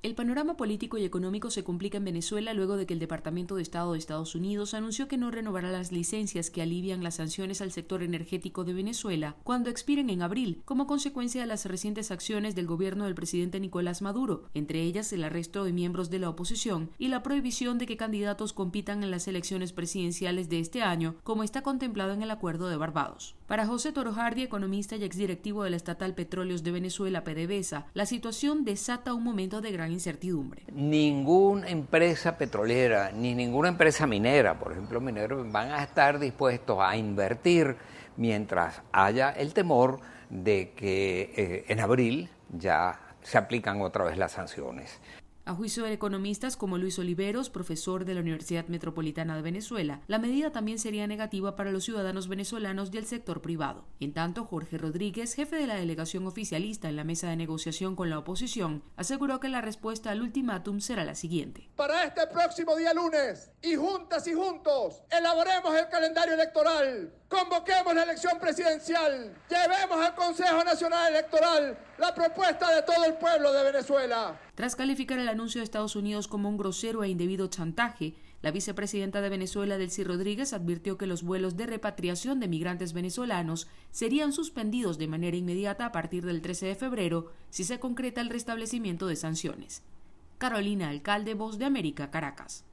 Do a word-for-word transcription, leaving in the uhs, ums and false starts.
El panorama político y económico se complica en Venezuela luego de que el Departamento de Estado de Estados Unidos anunció que no renovará las licencias que alivian las sanciones al sector energético de Venezuela cuando expiren en abril, como consecuencia de las recientes acciones del gobierno del presidente Nicolás Maduro, entre ellas el arresto de miembros de la oposición y la prohibición de que candidatos compitan en las elecciones presidenciales de este año, como está contemplado en el Acuerdo de Barbados. Para José Torojardi, economista y exdirectivo de la estatal Petróleos de Venezuela, PDVSA, la situación desata un momento de gran incertidumbre. Ninguna empresa petrolera, ni ninguna empresa minera, por ejemplo, mineros, van a estar dispuestos a invertir mientras haya el temor de que eh, en abril ya se aplican otra vez las sanciones. A juicio de economistas como Luis Oliveros, profesor de la Universidad Metropolitana de Venezuela, la medida también sería negativa para los ciudadanos venezolanos y el sector privado. En tanto, Jorge Rodríguez, jefe de la delegación oficialista en la mesa de negociación con la oposición, aseguró que la respuesta al ultimátum será la siguiente. Para este próximo día lunes, y juntas y juntos, elaboremos el calendario electoral, convoquemos la elección presidencial, llevemos al Consejo Nacional Electoral la propuesta de todo el pueblo de Venezuela. Tras calificar el anuncio de Estados Unidos como un grosero e indebido chantaje, la vicepresidenta de Venezuela, Delcy Rodríguez, advirtió que los vuelos de repatriación de migrantes venezolanos serían suspendidos de manera inmediata a partir del trece de febrero si se concreta el restablecimiento de sanciones. Carolina Alcalde, Voz de América, Caracas.